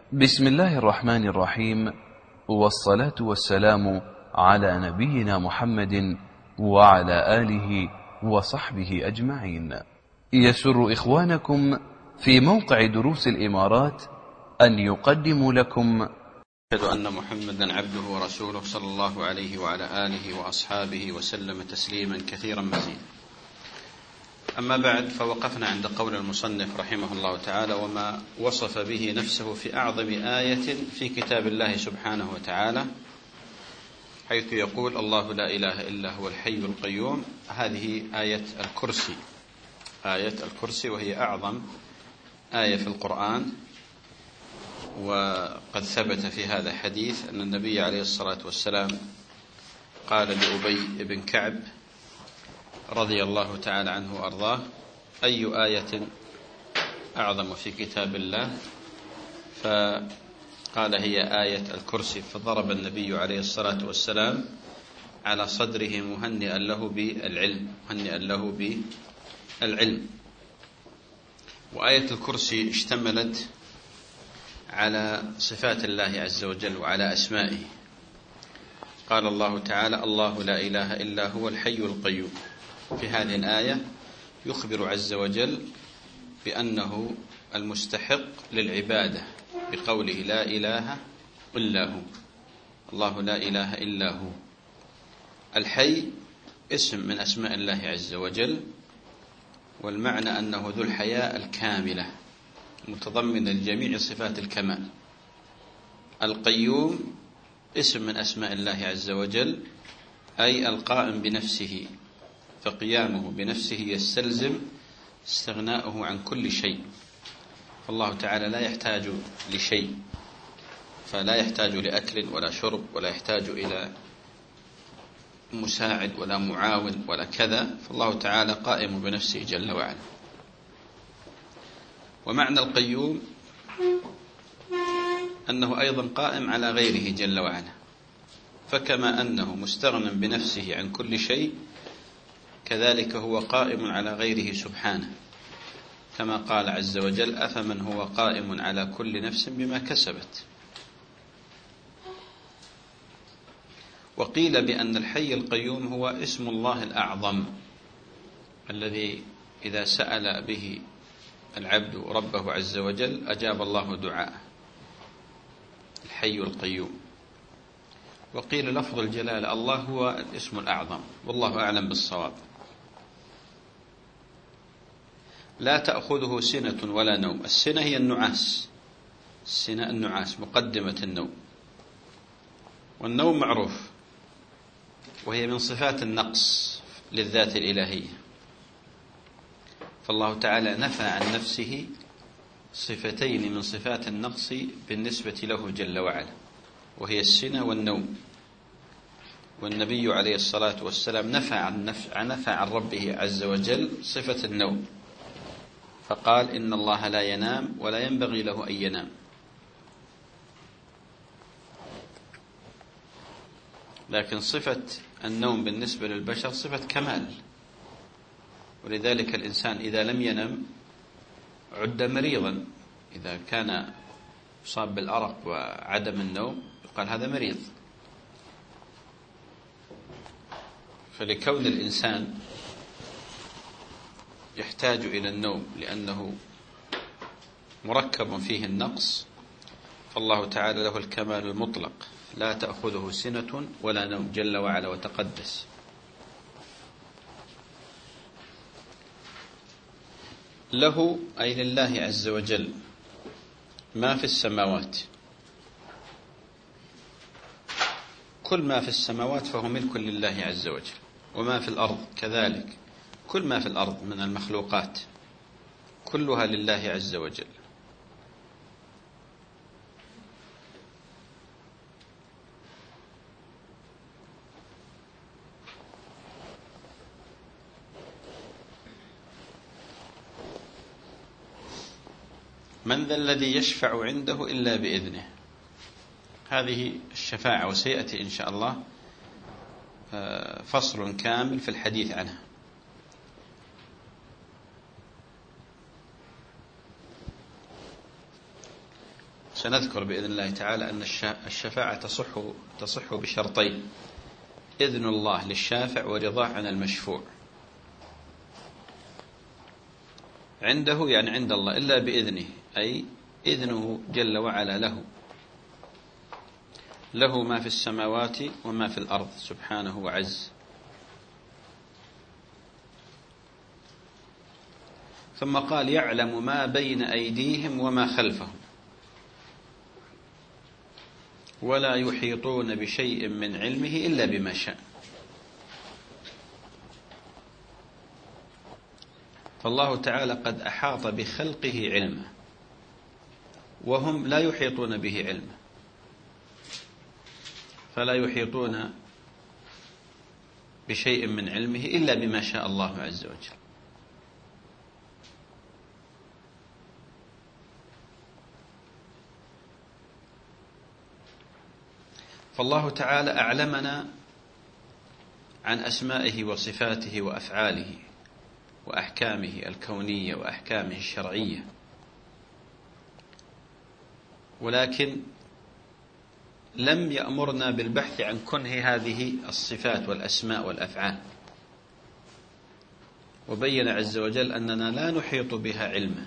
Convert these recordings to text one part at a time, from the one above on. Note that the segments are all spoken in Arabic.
بسم الله الرحمن الرحيم، والصلاة والسلام على نبينا محمد وعلى آله وصحبه أجمعين. يسر إخوانكم في موقع دروس الإمارات أن يقدموا لكم أشهد أن محمدا عبده ورسوله صلى الله عليه وعلى آله وأصحابه وسلم تسليما كثيرا مزيدا. أما بعد، فوقفنا عند قول المصنف رحمه الله تعالى: وما وصف به نفسه في أعظم آية في كتاب الله سبحانه وتعالى، حيث يقول: الله لا إله إلا هو الحي القيوم. هذه آية الكرسي، آية الكرسي، وهي أعظم آية في القرآن. وقد ثبت في هذا حديث أن النبي عليه الصلاة والسلام قال لأبي بن كعب رضي الله تعالى عنه وأرضاه: أي آية أعظم في كتاب الله؟ فقال: هي آية الكرسي. فضرب النبي عليه الصلاة والسلام على صدره مهنئا له بالعلم. وآية الكرسي اشتملت على صفات الله عز وجل وعلى أسمائه. قال الله تعالى: الله لا إله إلا هو الحي القيوم. في هذه الآية يخبر عز وجل بأنه المستحق للعبادة بقوله: لا إله إلا هو. الله لا إله إلا هو. الحي اسم من أسماء الله عز وجل، والمعنى أنه ذو الحياة الكاملة متضمن لجميع صفات الكمال. القيوم اسم من أسماء الله عز وجل، أي القائم بنفسه، فقيامه بنفسه يستلزم استغناؤه عن كل شيء. فالله تعالى لا يحتاج لشيء، فلا يحتاج لأكل ولا شرب، ولا يحتاج إلى مساعد ولا معاون ولا كذا، فالله تعالى قائم بنفسه جل وعلا. ومعنى القيوم أنه أيضا قائم على غيره جل وعلا، فكما أنه مستغنى بنفسه عن كل شيء، كذلك هو قائم على غيره سبحانه، كما قال عز وجل: أفمن هو قائم على كل نفس بما كسبت. وقيل بأن الحي القيوم هو اسم الله الأعظم الذي إذا سأل به العبد ربه عز وجل أجاب الله دعاءه، الحي القيوم. وقيل لفظ الجلالة الله هو الاسم الأعظم، والله أعلم بالصواب. لا تأخذه سنة ولا نوم. السنة هي النعاس، السنة النعاس مقدمة النوم، والنوم معروف، وهي من صفات النقص للذات الإلهية. فالله تعالى نفى عن نفسه صفتين من صفات النقص بالنسبة له جل وعلا، وهي السنة والنوم. والنبي عليه الصلاة والسلام نفى عن ربه عز وجل صفة النوم، فقال: إن الله لا ينام ولا ينبغي له أن ينام. لكن صفة النوم بالنسبة للبشر صفة كمال، ولذلك الإنسان إذا لم ينم عد مريضا. إذا كان يصاب بالأرق وعدم النوم يقال هذا مريض. فلكون الإنسان يحتاج إلى النوم لأنه مركب فيه النقص، فالله تعالى له الكمال المطلق، لا تأخذه سنة ولا نوم جل وعلا وتقدس. له أي لله عز وجل ما في السماوات، كل ما في السماوات فهو ملك لله عز وجل، وما في الأرض كذلك، كل ما في الأرض من المخلوقات كلها لله عز وجل. من ذا الذي يشفع عنده إلا بإذنه. هذه الشفاعة، وسيأتي إن شاء الله فصل كامل في الحديث عنها. سنذكر بإذن الله تعالى أن الشفاعة تصح بشرطين: إذن الله للشافع ورضاه عن المشفوع. عنده يعني عند الله، إلا بإذنه أي إذنه جل وعلا له ما في السماوات وما في الأرض سبحانه وعز. ثم قال: يعلم ما بين أيديهم وما خلفهم ولا يحيطون بشيء من علمه إلا بما شاء. فالله تعالى قد أحاط بخلقه علما وهم لا يحيطون به علما، فلا يحيطون بشيء من علمه إلا بما شاء الله عز وجل. فالله تعالى أعلمنا عن أسمائه وصفاته وأفعاله وأحكامه الكونية وأحكامه الشرعية، ولكن لم يأمرنا بالبحث عن كنه هذه الصفات والأسماء والأفعال، وبين عز وجل أننا لا نحيط بها علما.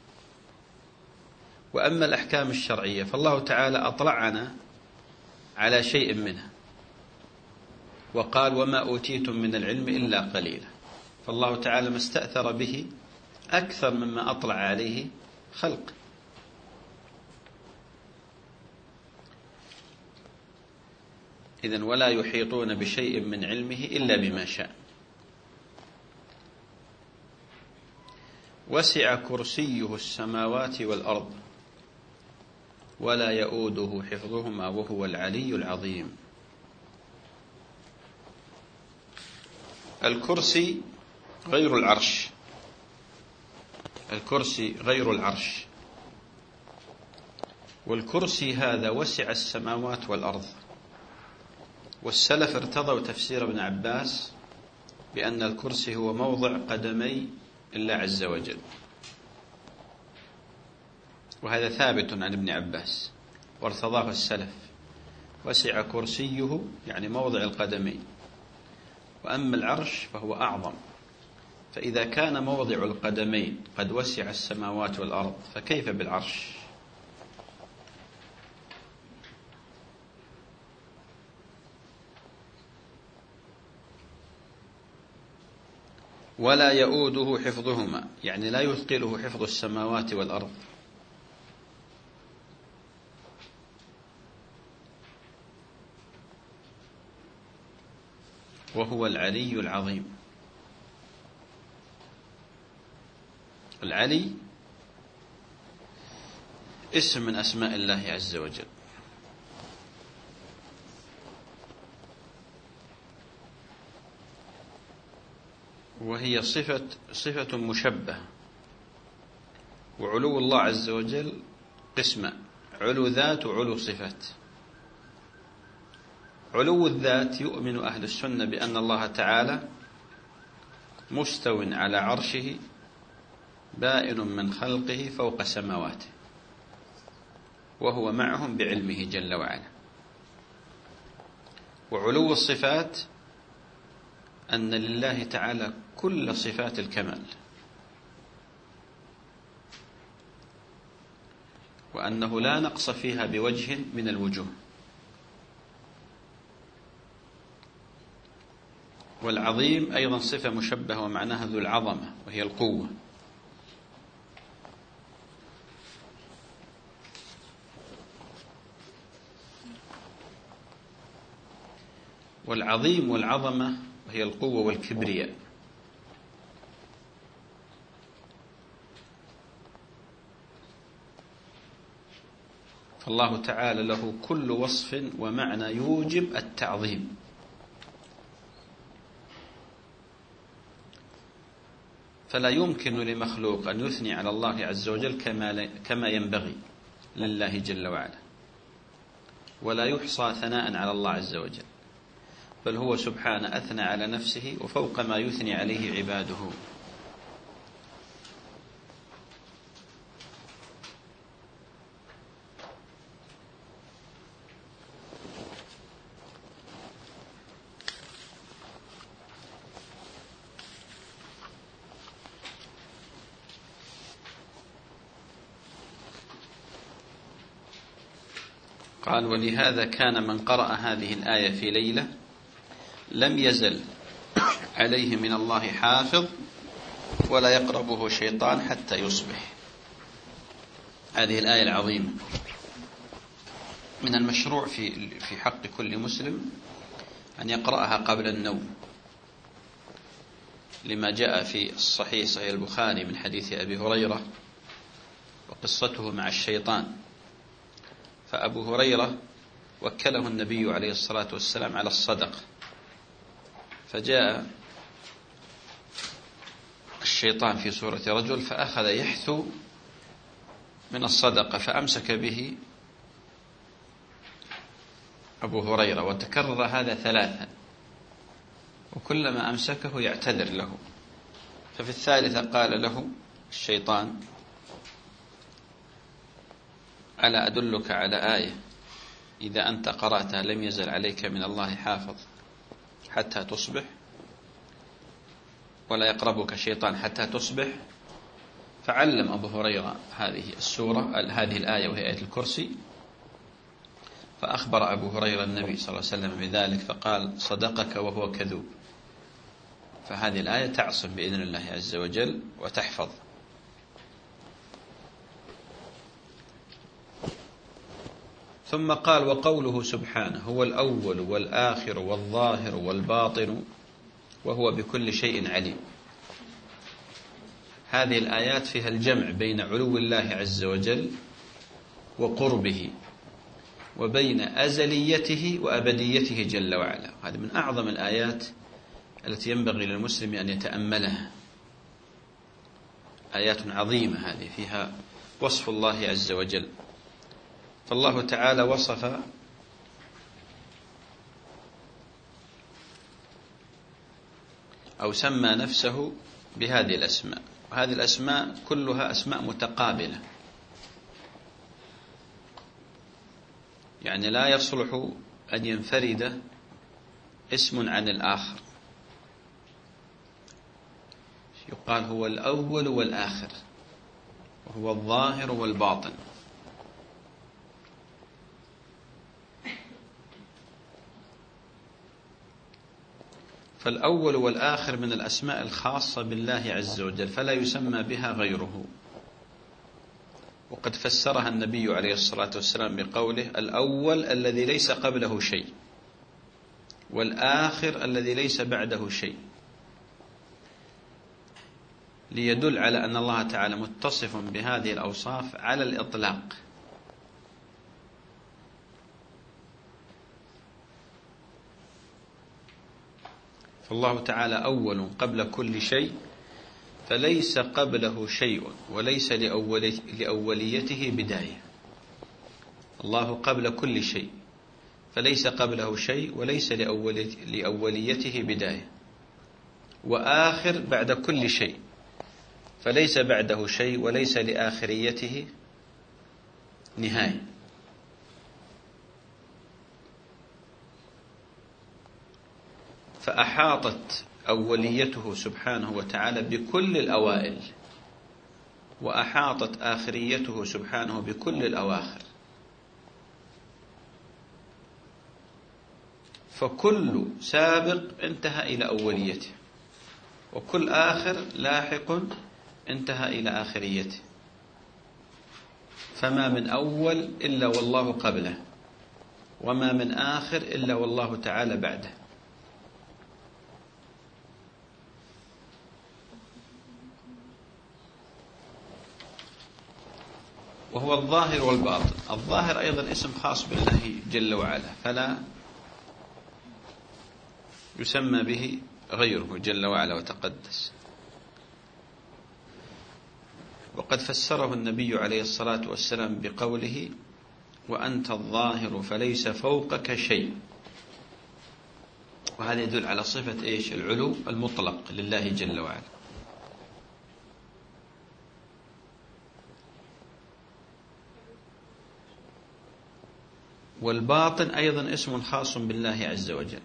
وأما الأحكام الشرعية فالله تعالى أطلعنا على شيء منها وقال: وما أوتيتم من العلم إلا قليلا. فالله تعالى ما استأثر به أكثر مما أطلع عليه خلق. إذن ولا يحيطون بشيء من علمه إلا بما شاء. وسع كرسيه السماوات والأرض ولا يؤوده حفظهما وهو العلي العظيم. الكرسي غير العرش، الكرسي غير العرش، والكرسي هذا وسع السماوات والأرض. والسلف ارتضوا تفسير ابن عباس بأن الكرسي هو موضع قدمي الله عز وجل، وهذا ثابت عن ابن عباس وارتضاه السلف. وسع كرسيه يعني موضع القدمين. وأما العرش فهو أعظم، فإذا كان موضع القدمين قد وسع السماوات والأرض فكيف بالعرش؟ ولا يؤوده حفظهما يعني لا يثقله حفظ السماوات والأرض. وهو العلي العظيم. العلي اسم من أسماء الله عز وجل، وهي صفة مشبهة. وعلو الله عز وجل قسمان: علو ذات وعلو صفات. علو الذات يؤمن أهل السنة بأن الله تعالى مستو على عرشه بائن من خلقه فوق سماواته، وهو معهم بعلمه جل وعلا. وعلو الصفات أن لله تعالى كل صفات الكمال، وأنه لا نقص فيها بوجه من الوجوه. والعظيم أيضا صفة مشبهة ومعناها ذو العظمة وهي القوة. والعظيم والعظمة وهي القوة والكبرياء. فالله تعالى له كل وصف ومعنى يوجب التعظيم. فلا يمكن لمخلوق أن يثني على الله عز وجل كما ينبغي لله جل وعلا، ولا يحصى ثناء على الله عز وجل، بل هو سبحانه أثنى على نفسه وفوق ما يثني عليه عباده. قال: ولهذا كان من قرأ هذه الآية في ليلة لم يزل عليه من الله حافظ ولا يقربه شيطان حتى يصبح. هذه الآية العظيمة من المشروع في حق كل مسلم أن يقرأها قبل النوم، لما جاء في الصحيح صحيح البخاري من حديث أبي هريرة وقصته مع الشيطان. فأبو هريرة وكله النبي عليه الصلاة والسلام على الصدقة، فجاء الشيطان في صورة رجل فأخذ يحثو من الصدقة، فأمسك به أبو هريرة، وتكرر هذا 3، وكلما أمسكه يعتذر له. ففي الثالثة قال له الشيطان: ألا أدلك على آية إذا أنت قرأتها لم يزل عليك من الله حافظ حتى تصبح، ولا يقربك شيطان حتى تصبح؟ فعلم أبو هريرة هذه السورة، هذه الآية وهي آية الكرسي. فأخبر أبو هريرة النبي صلى الله عليه وسلم بذلك فقال: صدقك وهو كذوب. فهذه الآية تعصم بإذن الله عز وجل وتحفظ. ثم قال: وقوله سبحانه: هو الأول والآخر والظاهر والباطن وهو بكل شيء عليم. هذه الآيات فيها الجمع بين علو الله عز وجل وقربه، وبين أزليته وأبديته جل وعلا. هذه من أعظم الآيات التي ينبغي للمسلم أن يتأملها. آيات عظيمة هذه، فيها وصف الله عز وجل. فالله تعالى وصف أو سمى نفسه بهذه الأسماء، وهذه الأسماء كلها أسماء متقابلة، يعني لا يصلح أن ينفرد اسم عن الآخر. يقال هو الأول والآخر، وهو الظاهر والباطن. فالأول والآخر من الأسماء الخاصة بالله عز وجل، فلا يسمى بها غيره. وقد فسرها النبي عليه الصلاة والسلام بقوله: الأول الذي ليس قبله شيء، والآخر الذي ليس بعده شيء، ليدل على أن الله تعالى متصف بهذه الأوصاف على الإطلاق. فالله تعالى أول قبل كل شيء، فليس قبله شيء وليس لأوليته بداية. الله قبل كل شيء، فليس قبله شيء وليس لأوليته بداية. وآخر بعد كل شيء، فليس بعده شيء وليس لآخريته نهاية. فأحاطت أوليته سبحانه وتعالى بكل الأوائل، وأحاطت آخريته سبحانه بكل الأواخر. فكل سابق انتهى إلى أوليته، وكل آخر لاحق انتهى إلى آخريته. فما من أول إلا والله قبله، وما من آخر إلا والله تعالى بعده. وهو الظاهر والباطن. الظاهر أيضا اسم خاص بالله جل وعلا، فلا يسمى به غيره جل وعلا وتقدس. وقد فسره النبي عليه الصلاة والسلام بقوله: وأنت الظاهر فليس فوقك شيء. وهذا يدل على صفة إيش؟ العلو المطلق لله جل وعلا. والباطن أيضا اسم خاص بالله عز وجل،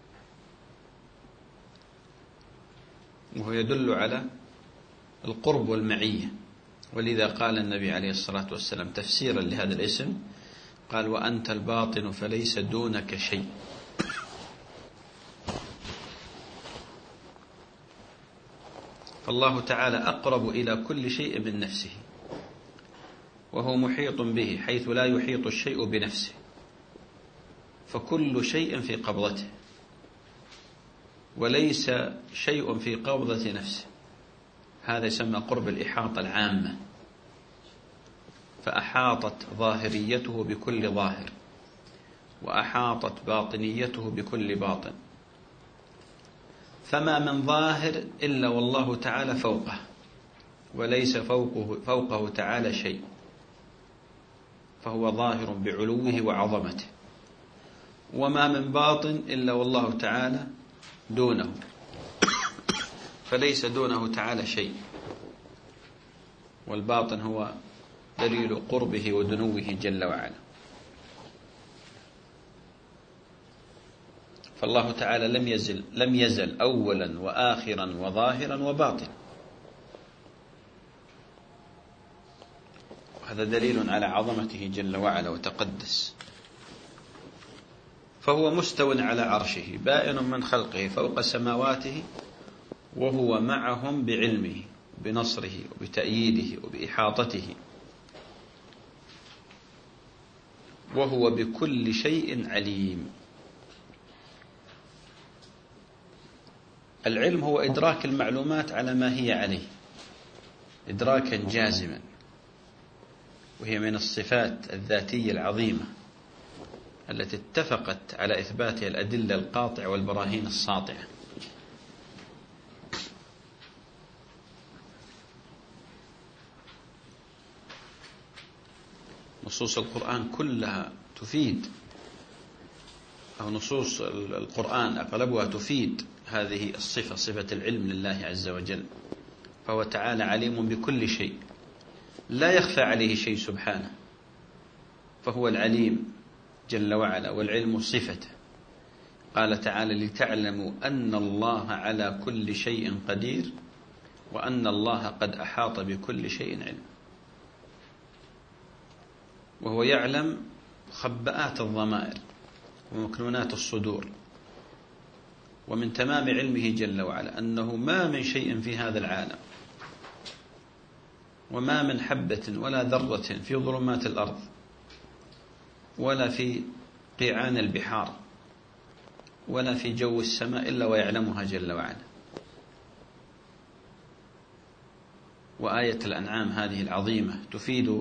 وهو يدل على القرب والمعية. ولذا قال النبي عليه الصلاة والسلام تفسيرا لهذا الاسم: قال وأنت الباطن فليس دونك شيء. فالله تعالى أقرب إلى كل شيء من نفسه، وهو محيط به حيث لا يحيط الشيء بنفسه، فكل شيء في قبضته، وليس شيء في قبضة نفسه. هذا يسمى قرب الإحاطة العامة، فأحاطت ظاهريته بكل ظاهر، وأحاطت باطنيته بكل باطن، فما من ظاهر إلا والله تعالى فوقه، وليس فوقه تعالى شيء، فهو ظاهر بعلوه وعظمته. وما من باطن إلا والله تعالى دونه، فليس دونه تعالى شيء. والباطن هو دليل قربه ودنوه جل وعلا. فالله تعالى لم يزل أولا وآخرا وظاهرا وباطنا، وهذا دليل على عظمته جل وعلا وتقدس. فهو مستو على عرشه، بائن من خلقه فوق سماواته، وهو معهم بعلمه بنصره وبتأييده وبإحاطته، وهو بكل شيء عليم. العلم هو إدراك المعلومات على ما هي عليه إدراكا جازما، وهي من الصفات الذاتية العظيمة التي اتفقت على إثباتها الأدلة القاطعة والبراهين الساطعة. نصوص القرآن كلها تفيد، أو نصوص القرآن أغلبها تفيد هذه الصفة، صفة العلم لله عز وجل. فهو تعالى عليم بكل شيء، لا يخفى عليه شيء سبحانه، فهو العليم جل وعلا، والعلم صفته. قال تعالى لتعلموا أن الله على كل شيء قدير، وأن الله قد أحاط بكل شيء علم. وهو يعلم خبآت الضمائر ومكنونات الصدور. ومن تمام علمه جل وعلا أنه ما من شيء في هذا العالم، وما من حبة ولا ذرة في ظلمات الأرض ولا في قيعان البحار ولا في جو السماء إلا ويعلمها جل وعلا. وآية الأنعام هذه العظيمة تفيد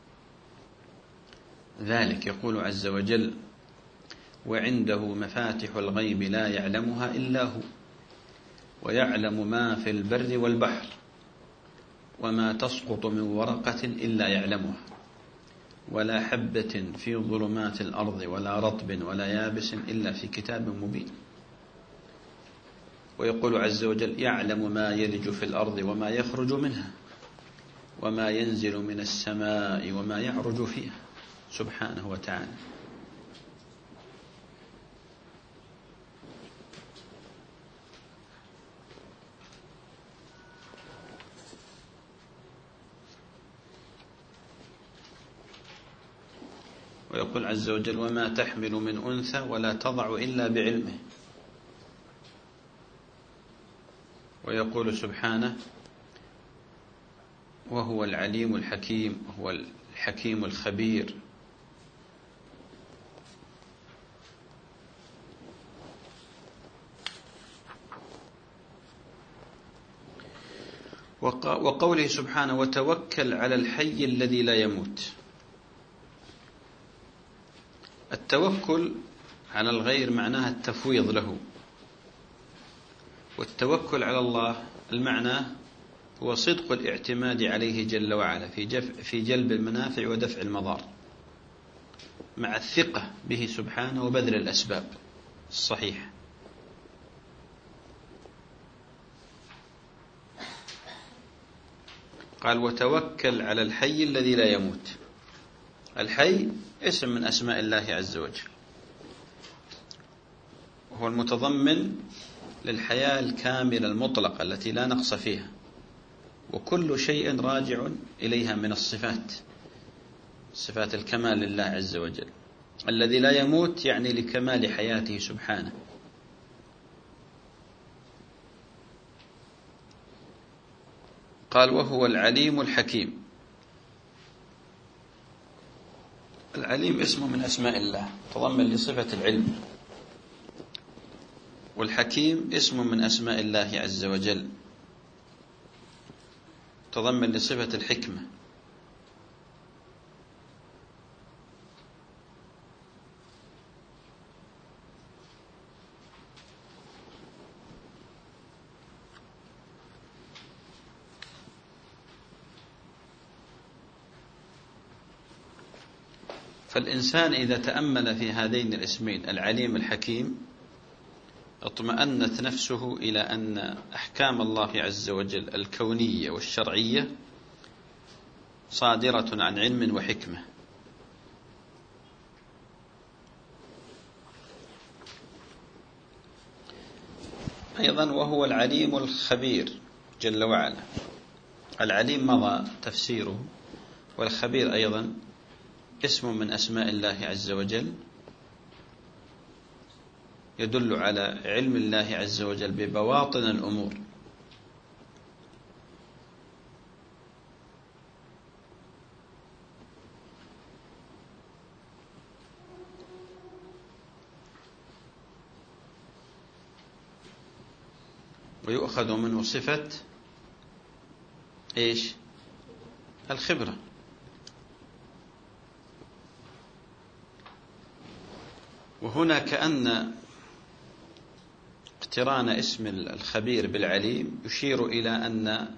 ذلك. يقول عز وجل وعنده مفاتح الغيب لا يعلمها إلا هو، ويعلم ما في البر والبحر، وما تسقط من ورقة إلا يعلمها، ولا حبة في ظلمات الأرض ولا رطب ولا يابس إلا في كتاب مبين. ويقول عز وجل يعلم ما يلج في الأرض وما يخرج منها، وما ينزل من السماء وما يعرج فيها، سبحانه وتعالى. ويقول عز وجل وما تحمل من أنثى ولا تضع إلا بعلمه. ويقول سبحانه وهو العليم الحكيم، وهو الحكيم الخبير. وقوله سبحانه وتوكل على الحي الذي لا يموت. التوكل على الغير معناها التفويض له، والتوكل على الله المعنى هو صدق الاعتماد عليه جل وعلا في جلب المنافع ودفع المضار، مع الثقة به سبحانه وبذل الأسباب الصحيحة. قال وتوكل على الحي الذي لا يموت. الحي اسم من أسماء الله عز وجل، وهو المتضمن للحياة الكاملة المطلقة التي لا نقص فيها، وكل شيء راجع إليها من الصفات، صفات الكمال لله عز وجل. الذي لا يموت يعني لكمال حياته سبحانه. قال وهو العليم الحكيم. العليم اسم من أسماء الله تضمن لصفة العلم، والحكيم اسم من أسماء الله عز وجل تضمن لصفة الحكمة. فالإنسان إذا تأمل في هذين الاسمين العليم الحكيم اطمأنت نفسه إلى أن أحكام الله عز وجل الكونية والشرعية صادرة عن علم وحكمة. أيضا وهو العليم الخبير جل وعلا. العليم مضى تفسيره، والخبير أيضا اسم من أسماء الله عز وجل يدل على علم الله عز وجل ببواطن الأمور. ويؤخذ منه صفة إيش؟ الخبرة. وهنا كأن اقتران اسم الخبير بالعليم يشير إلى أن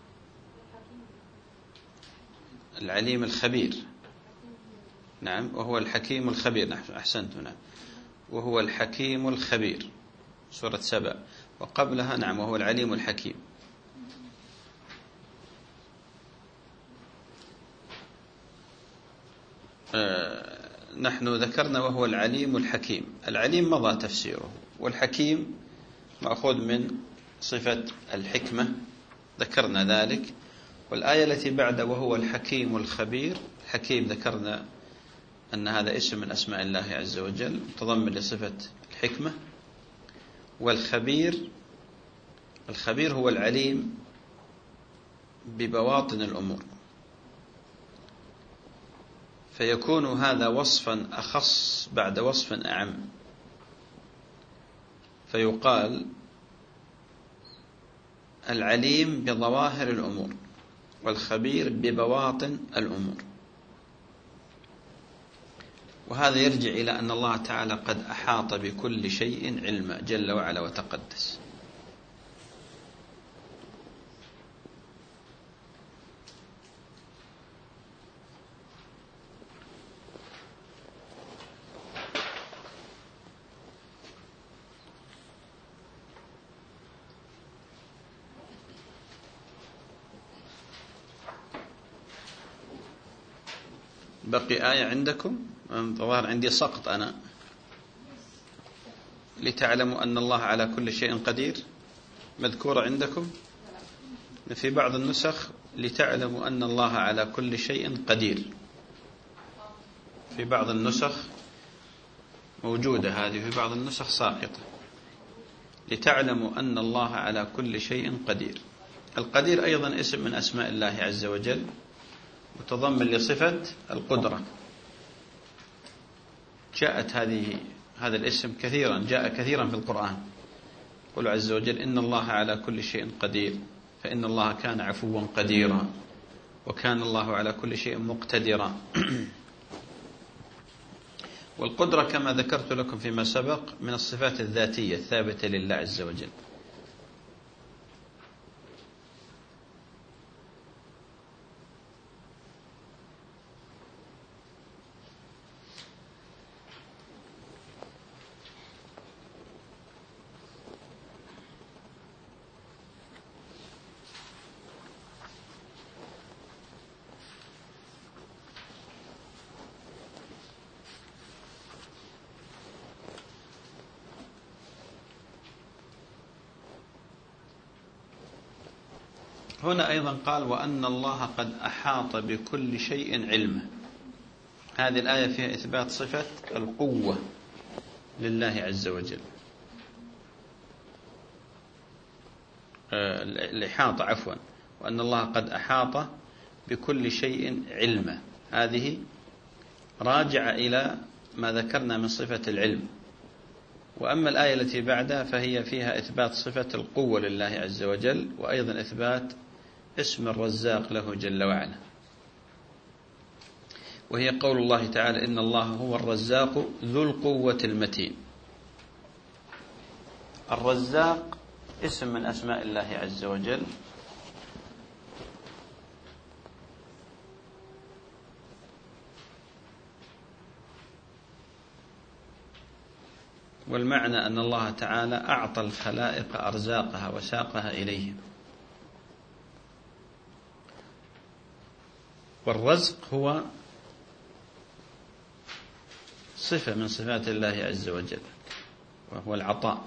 العليم الخبير، نعم، وهو الحكيم الخبير. نعم أحسنت، نعم، وهو الحكيم الخبير سورة سبأ، وقبلها نعم وهو العليم الحكيم. نحن ذكرنا وهو العليم الحكيم. العليم مضى تفسيره، والحكيم مأخوذ من صفة الحكمة، ذكرنا ذلك. والآية التي بعد وهو الحكيم الخبير، الحكيم ذكرنا أن هذا اسم من أسماء الله عز وجل تضمن لصفة الحكمة. والخبير، الخبير هو العليم ببواطن الأمور، فيكون هذا وصفا أخص بعد وصف أعم، فيقال العليم بظواهر الأمور والخبير ببواطن الأمور. وهذا يرجع إلى أن الله تعالى قد أحاط بكل شيء علما جل وعلا وتقدس. بقي آية عندكم؟ الظاهر عندي سقط أنا. لتعلموا أن الله على كل شيء قدير، مذكورة عندكم في بعض النسخ لتعلموا أن الله على كل شيء قدير. في بعض النسخ موجودة هذه، في بعض النسخ ساقطة. لتعلموا أن الله على كل شيء قدير. القدير أيضا اسم من أسماء الله عز وجل متضمن لصفة القدرة. جاءت هذا الاسم كثيرا، جاء كثيرا في القرآن. قل عز وجل إن الله على كل شيء قدير، فإن الله كان عفوا قديرا، وكان الله على كل شيء مقتدرا. والقدرة كما ذكرت لكم فيما سبق من الصفات الذاتية الثابتة لله عز وجل. هنا أيضا قال وأن الله قد أحاط بكل شيء علما. هذه الآية فيها إثبات صفة القوة لله عز وجل، الإحاطة عفوا، وأن الله قد أحاط بكل شيء علما. هذه راجعة إلى ما ذكرنا من صفة العلم. وأما الآية التي بعدها فهي فيها إثبات صفة القوة لله عز وجل، وأيضا إثبات اسم الرزاق له جل وعلا، وهي قول الله تعالى: إن الله هو الرزاق ذو القوة المتين. الرزاق اسم من أسماء الله عز وجل، والمعنى أن الله تعالى أعطى الخلائق أرزاقها وساقها إليهم. والرزق هو صفة من صفات الله عز وجل، وهو العطاء.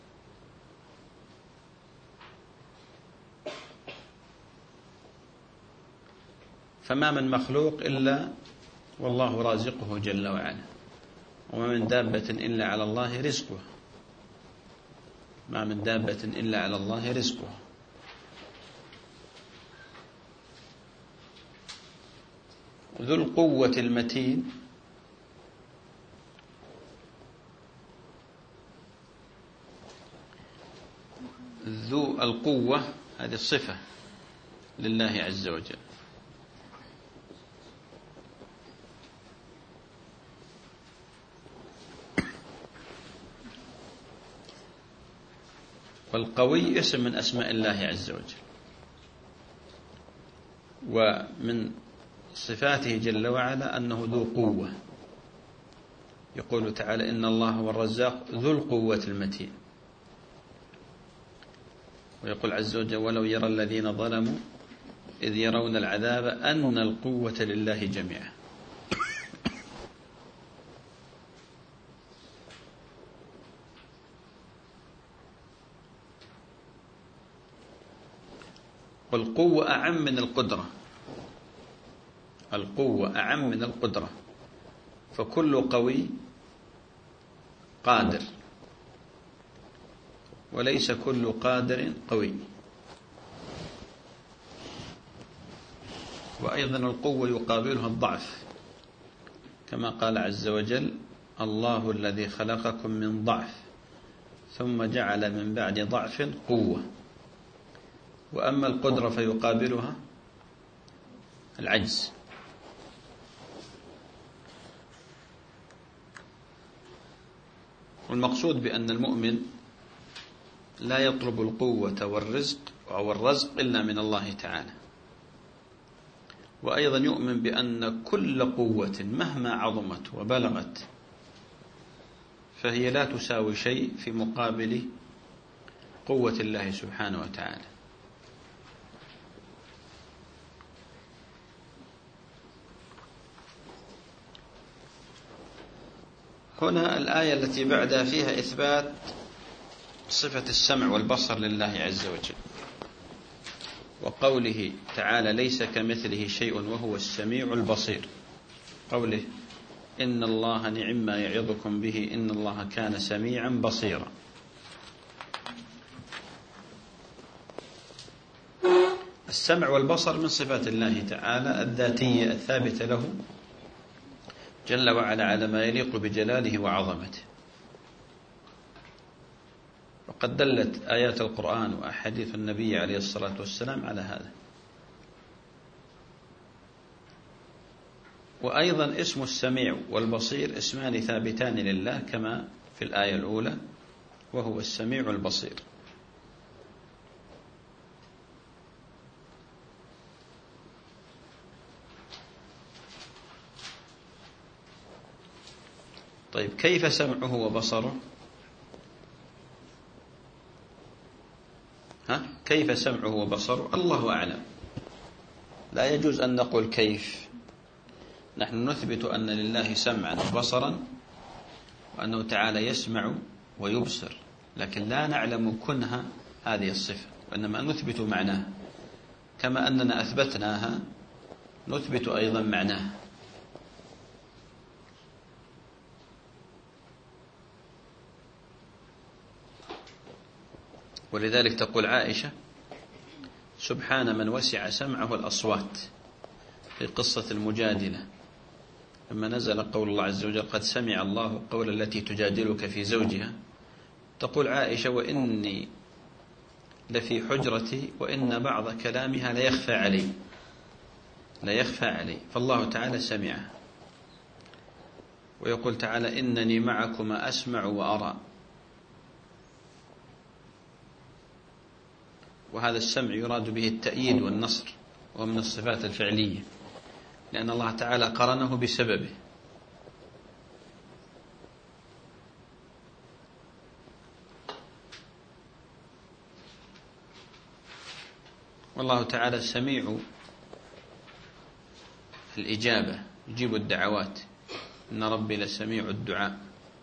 فما من مخلوق إلا والله رازقه جل وعلا، وما من دابة إلا على الله رزقها، ما من دابة إلا على الله رزقها. ذو القوة المتين ذو القوة هذه الصفة لله عز وجل. والقوي اسم من أسماء الله عز وجل، ومن صفاته جل وعلا أنه ذو قوة. يقول تعالى: إن الله هو الرزاق ذو القوة المتين. ويقول عز وجل: ولو يرى الذين ظلموا إذ يرون العذاب أن القوة لله جميعا. والقوة أعم من القدرة، القوة أعم من القدرة، فكل قوي قادر، وليس كل قادر قوي. وأيضا القوة يقابلها الضعف، كما قال عز وجل: الله الذي خلقكم من ضعف ثم جعل من بعد ضعف قوة. وأما القدرة فيقابلها العجز. والمقصود بأن المؤمن لا يطلب القوة والرزق أو الرزق إلا من الله تعالى. وأيضا يؤمن بأن كل قوة مهما عظمت وبلغت فهي لا تساوي شيء في مقابل قوة الله سبحانه وتعالى. هنا الآية التي بعدها فيها إثبات صفة السمع والبصر لله عز وجل، وقوله تعالى: ليس كمثله شيء وهو السميع البصير. قوله: إن الله نعم ما يعظكم به إن الله كان سميعا بصيرا. السمع والبصر من صفات الله تعالى الذاتية الثابتة له جل وعلا على ما يليق بجلاله وعظمته. وقد دلت آيات القرآن وأحاديث النبي عليه الصلاة والسلام على هذا. وأيضا اسم السميع والبصير اسمان ثابتان لله كما في الآية الأولى: وهو السميع البصير. طيب، كيف سمعه وبصره؟ كيف سمعه وبصره؟ الله أعلم، لا يجوز أن نقول كيف. نحن نثبت أن لله سمعا وبصرا، وأنه تعالى يسمع ويبصر، لكن لا نعلم كنها هذه الصفة، وإنما نثبت معناها. كما أننا أثبتناها نثبت أيضا معناها. ولذلك تقول عائشة: سبحان من وسع سمعه الأصوات، في قصة المجادلة لما نزل قول الله عز وجل: قد سمع الله قول التي تجادلك في زوجها. تقول عائشة: وإني لفي حجرتي وإن بعض كلامها لا يخفى علي، فالله تعالى سمعه. ويقول تعالى: إنني معكما أسمع وأرى. وهذا السمع يراد به التأييد والنصر، ومن الصفات الفعلية، لأن الله تعالى قرنه بسببه. والله تعالى سميع الإجابة، يجيب الدعوات: إن ربي لسميع الدعاء.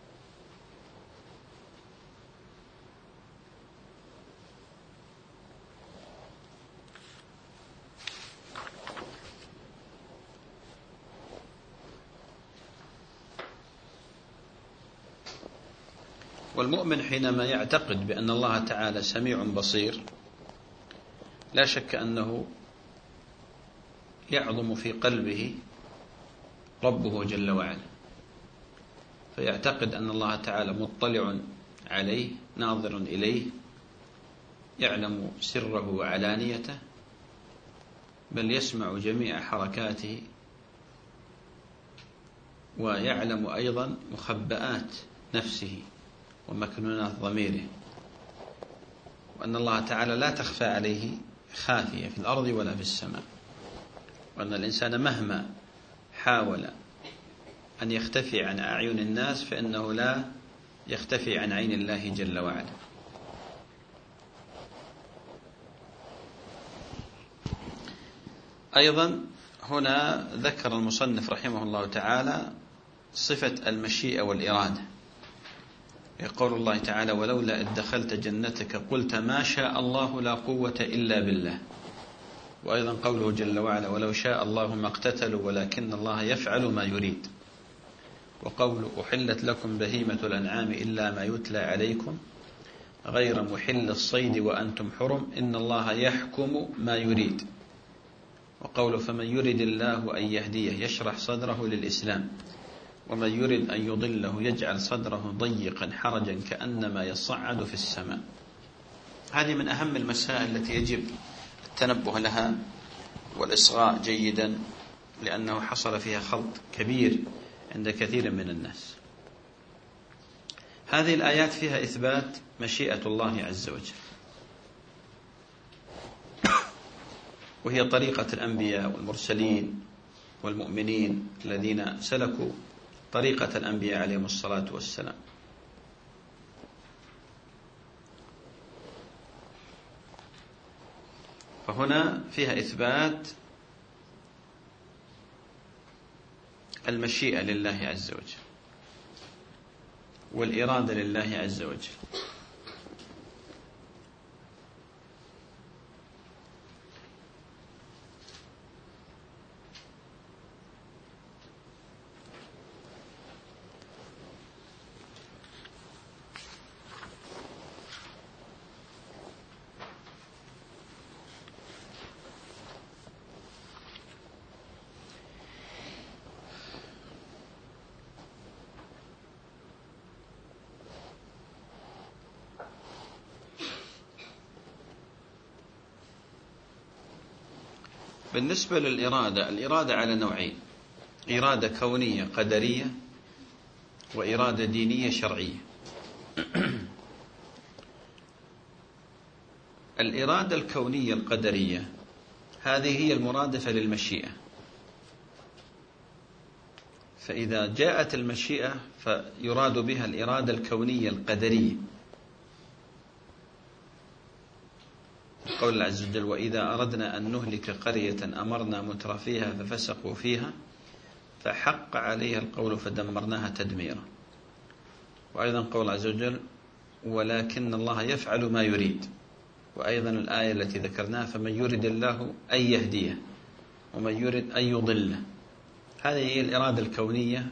والمؤمن حينما يعتقد بأن الله تعالى سميع بصير، لا شك أنه يعظم في قلبه ربه جل وعلا، فيعتقد أن الله تعالى مطلع عليه، ناظر إليه، يعلم سره وعلانيته، بل يسمع جميع حركاته، ويعلم أيضا مخبئات نفسه ومكنونات ضميره، وأن الله تعالى لا تخفى عليه خافية في الأرض ولا في السماء، وأن الإنسان مهما حاول أن يختفي عن أعين الناس فإنه لا يختفي عن عين الله جل وعلا. أيضا هنا ذكر المصنف رحمه الله تعالى صفة المشيئة والإرادة، يقول الله تعالى: ولولا إذ دخلت جنتك قلت ما شاء الله لا قوة إلا بالله. وأيضا قوله جل وعلا: ولو شاء الله ما اقتتلوا ولكن الله يفعل ما يريد. وقول: أحلت لكم بهيمة الأنعام إلا ما يتلى عليكم غير محل الصيد وأنتم حرم إن الله يحكم ما يريد. وقول: فمن يرد الله أن يهديه يشرح صدره للإسلام ومن يرد أن يضله يجعل صدره ضيقا حرجا كأنما يصعد في السماء. هذه من أهم المسائل التي يجب التنبه لها والإصغاء جيدا، لأنه حصل فيها خلط كبير عند كثير من الناس. هذه الآيات فيها إثبات مشيئة الله عز وجل، وهي طريقة الأنبياء والمرسلين والمؤمنين الذين سلكوا طريقة الأنبياء عليهم الصلاة والسلام. فهنا فيها إثبات المشيئة لله عز وجل والإرادة لله عز وجل. بالنسبة للإرادة، الإرادة على نوعين: إرادة كونية قدرية وإرادة دينية شرعية. الإرادة الكونية القدرية هذه هي المرادفة للمشيئة، فإذا جاءت المشيئة فيراد بها الإرادة الكونية القدرية. قول الله عز وجل: وإذا أردنا أن نهلك قرية أمرنا مترفيها ففسقوا فيها فحق عليها القول فدمرناها تدميرا. وأيضا قول الله عز وجل: ولكن الله يفعل ما يريد. وأيضا الآية التي ذكرناها: فمن يرد الله أن يهديه ومن يرد أن يضله. هذه هي الإرادة الكونية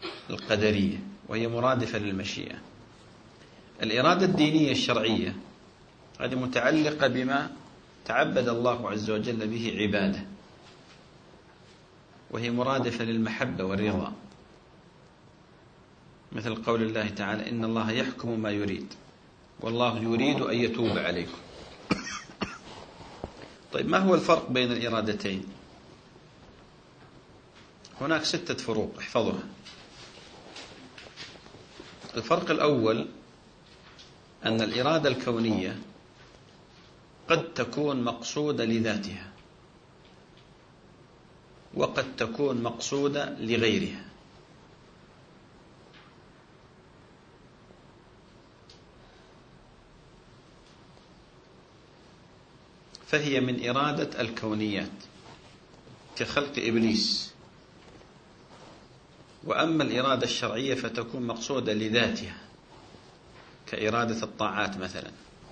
القدرية، وهي مرادفة للمشيئة. الإرادة الدينية الشرعية هذه متعلقة بما تعبد الله عز وجل به عباده، وهي مرادفة للمحبة والرضا، مثل قول الله تعالى: إن الله يحكم ما يريد والله يريد أن يتوب عليكم. طيب، ما هو الفرق بين الإرادتين؟ هناك 6 فروق احفظها. الفرق الأول أن الإرادة الكونية قد تكون مقصودة لذاتها، وقد تكون مقصودة لغيرها. فهي من إرادة الكونيات كخلق إبليس. وأما الإرادة الشرعية فتكون مقصودة لذاتها كإرادة الطاعات مثلا.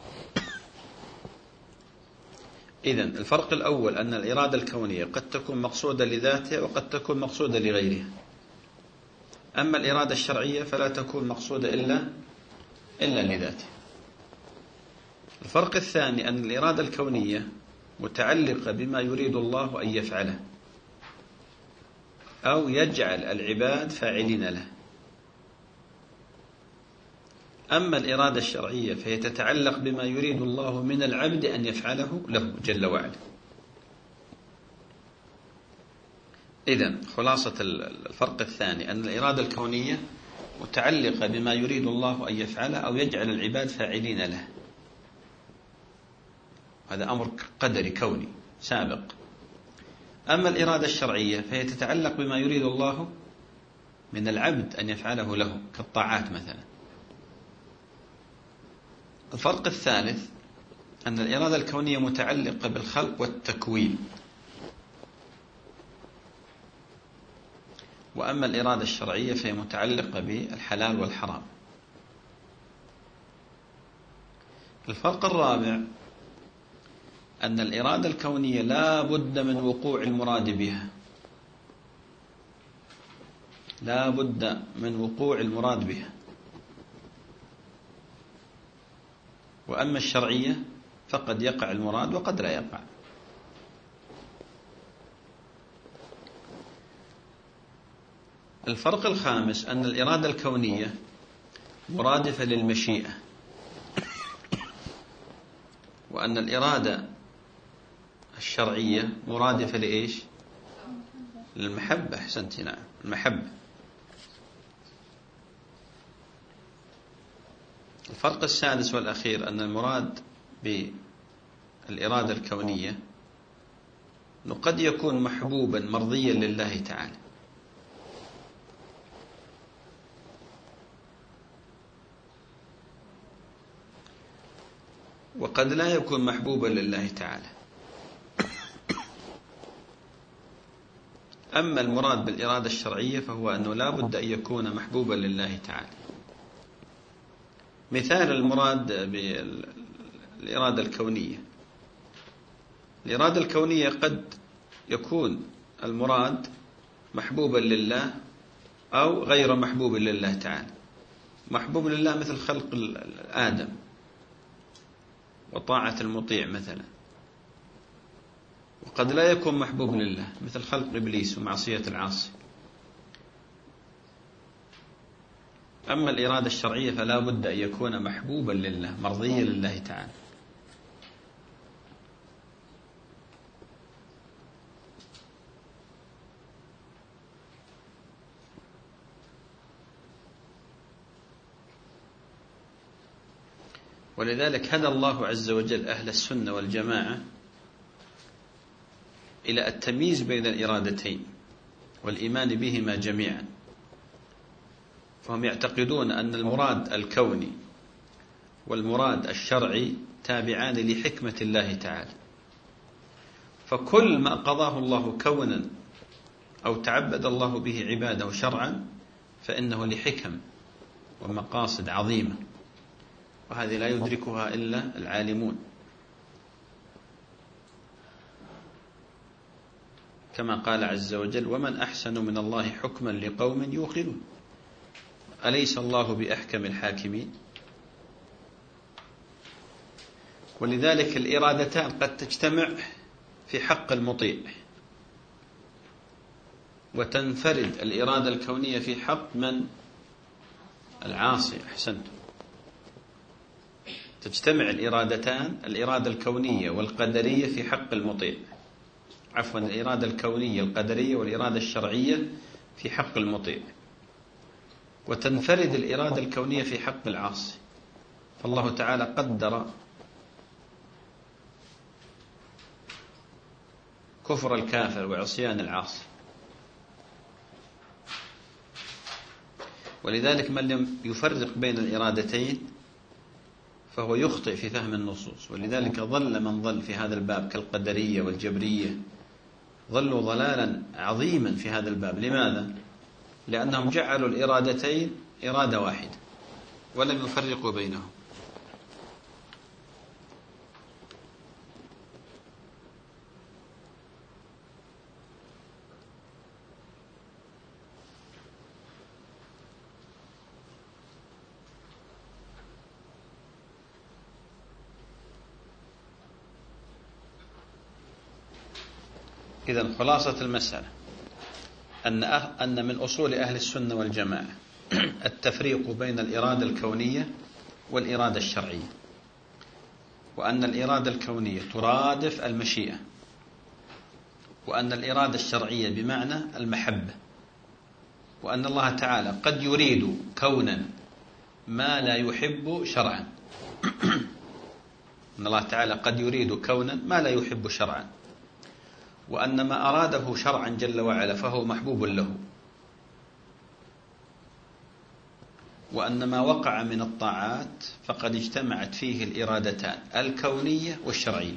إذن الفرق الأول أن الإرادة الكونية قد تكون مقصودة لذاتها وقد تكون مقصودة لغيرها. أما الإرادة الشرعية فلا تكون مقصودة إلا لذاتها. الفرق الثاني أن الإرادة الكونية متعلقة بما يريد الله أن يفعله أو يجعل العباد فاعلين له. أما الإرادة الشرعية فهي تتعلق بما يريد الله من العبد أن يفعله له جل وعلا. إذن خلاصة الفرق الثاني أن الإرادة الكونية متعلقة بما يريد الله أن يفعله أو يجعل العباد فاعلين له. هذا أمر قدري كوني سابق. أما الإرادة الشرعية فهي تتعلق بما يريد الله من العبد أن يفعله له كالطاعات مثلا. الفرق الثالث أن الإرادة الكونية متعلقة بالخلق والتكوين، وأما الإرادة الشرعية فهي متعلقة بالحلال والحرام. الفرق الرابع أن الإرادة الكونية لا بد من وقوع المراد بها، لا بد من وقوع المراد بها. وأما الشرعية فقد يقع المراد وقد لا يقع. الفرق الخامس أن الإرادة الكونية مرادفة للمشيئة، وأن الإرادة الشرعية مرادفة لإيش؟ للمحبة. أحسنت، نعم، المحبة. الفرق السادس والأخير أن المراد بالإرادة الكونية أنه قد يكون محبوبا مرضيا لله تعالى، وقد لا يكون محبوبا لله تعالى. أما المراد بالإرادة الشرعية فهو أنه لا بد أن يكون محبوبا لله تعالى. مثال المراد بالإرادة الكونية: الإرادة الكونية قد يكون المراد محبوبا لله أو غير محبوب لله تعالى. محبوب لله مثل خلق آدم وطاعة المطيع مثلا، وقد لا يكون محبوب لله مثل خلق إبليس ومعصية العاصي. أما الإرادة الشرعية فلا بد أن يكون محبوبا لله مرضيا لله تعالى. ولذلك هدى الله عز وجل أهل السنة والجماعة إلى التمييز بين الإرادتين والإيمان بهما جميعا. فهم يعتقدون أن المراد الكوني والمراد الشرعي تابعان لحكمة الله تعالى، فكل ما قضاه الله كونا أو تعبد الله به عباده شرعا فإنه لحكم ومقاصد عظيمة، وهذه لا يدركها إلا العالمون. كما قال عز وجل: ومن أحسن من الله حكما لقوم يوقنون أليس الله بأحكم الحاكمين. ولذلك الإرادتان قد تجتمع في حق المطيع، وتنفرد الإرادة الكونية في حق من؟ العاصي. أحسنت. تجتمع الإرادتان، الإرادة الكونية والقدرية في حق المطيع، عفوا الإرادة الكونية القدرية والإرادة الشرعية في حق المطيع، وتنفرد الإرادة الكونية في حق العاصي. فالله تعالى قدر كفر الكافر وعصيان العاصي، ولذلك من لم يفرق بين الإرادتين فهو يخطئ في فهم النصوص. ولذلك ضل من ضل في هذا الباب كالقدرية والجبرية، ضلوا ضلالا عظيما في هذا الباب. لماذا؟ لأنهم جعلوا الإرادتين إرادة واحدة ولم يفرقوا بينهم. إذن خلاصة المسألة أن من أصول أهل السنة والجماعة التفريق بين الإرادة الكونية والإرادة الشرعية، وأن الإرادة الكونية ترادف المشيئة، وأن الإرادة الشرعية بمعنى المحبة، وأن الله تعالى قد يريد كونا ما لا يحب شرعا. أن الله تعالى قد يريد كونا ما لا يحب شرعا، وأن ما أراده شرعا جل وعلا فهو محبوب له، وأن ما وقع من الطاعات فقد اجتمعت فيه الإرادتان الكونية والشرعية،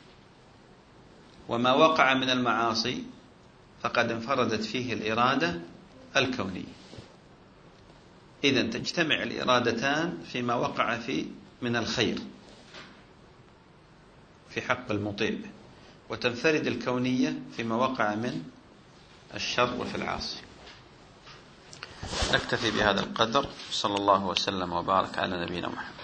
وما وقع من المعاصي فقد انفردت فيه الإرادة الكونية. إذن تجتمع الإرادتان فيما وقع فيه من الخير في حق المطيع، وتنفرد الكونية فيما وقع من الشر وفي العاصي. نكتفي بهذا القدر. صلى الله وسلم وبارك على نبينا محمد.